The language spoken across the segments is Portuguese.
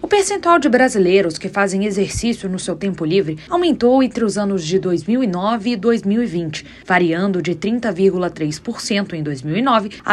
percentual de brasileiros que fazem exercício no seu tempo livre aumentou entre os anos de 2009 e 2020, variando de 30,3% em 2009 a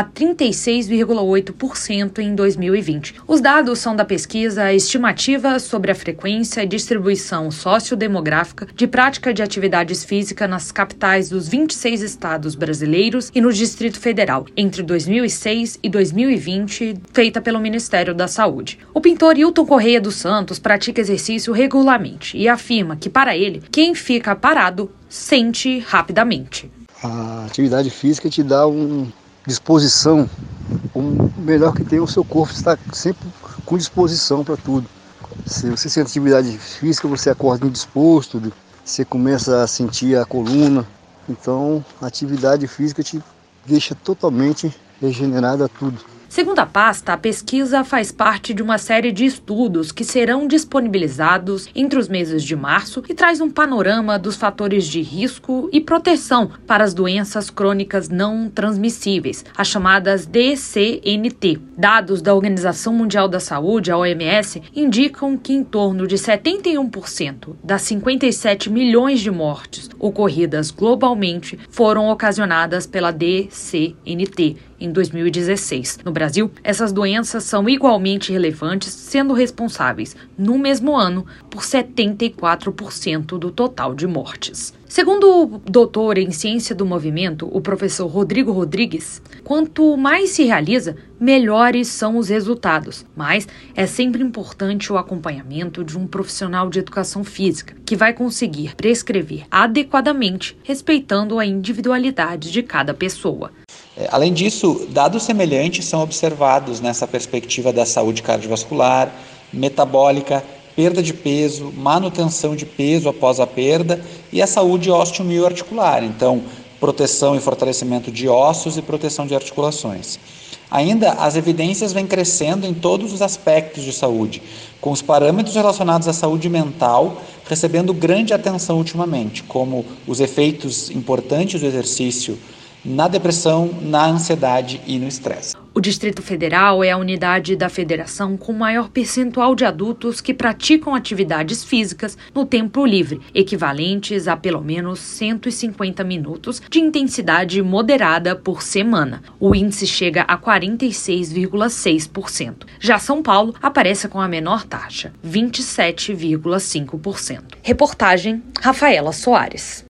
36,8% em 2020. Os dados são da pesquisa Estimativa sobre a Frequência e Distribuição Sociodemográfica de Prática de Atividades Físicas nas capitais dos 26 estados brasileiros e no Distrito Federal, entre 2006 e 2020, feita pelo Ministério da Saúde. O pintor Hilton Correia dos Santos pratica exercício regularmente e afirma que, para ele, quem fica parado sente rapidamente. A atividade física te dá uma disposição, o melhor que tem o seu corpo está sempre com disposição para tudo. Se você sente atividade física, você acorda indisposto, você começa a sentir a coluna. Então, a atividade física te deixa totalmente regenerado a tudo. Segundo a pasta, a pesquisa faz parte de uma série de estudos que serão disponibilizados entre os meses de março e traz um panorama dos fatores de risco e proteção para as doenças crônicas não transmissíveis, as chamadas DCNT. Dados da Organização Mundial da Saúde, a OMS, indicam que em torno de 71% das 57 milhões de mortes ocorridas globalmente foram ocasionadas pela DCNT em 2016. No Brasil, essas doenças são igualmente relevantes, sendo responsáveis, no mesmo ano, por 74% do total de mortes. Segundo o doutor em ciência do movimento, o professor Rodrigo Rodrigues, quanto mais se realiza, melhores são os resultados, mas é sempre importante o acompanhamento de um profissional de educação física, que vai conseguir prescrever adequadamente, respeitando a individualidade de cada pessoa. Além disso, dados semelhantes são observados nessa perspectiva da saúde cardiovascular, metabólica, perda de peso, manutenção de peso após a perda e a saúde osteomioarticular, então proteção e fortalecimento de ossos e proteção de articulações. Ainda, as evidências vêm crescendo em todos os aspectos de saúde, com os parâmetros relacionados à saúde mental recebendo grande atenção ultimamente, como os efeitos importantes do exercício na depressão, na ansiedade e no estresse. O Distrito Federal é a unidade da federação com maior percentual de adultos que praticam atividades físicas no tempo livre, equivalentes a pelo menos 150 minutos de intensidade moderada por semana. O índice chega a 46,6%. Já São Paulo aparece com a menor taxa, 27,5%. Reportagem Rafaela Soares.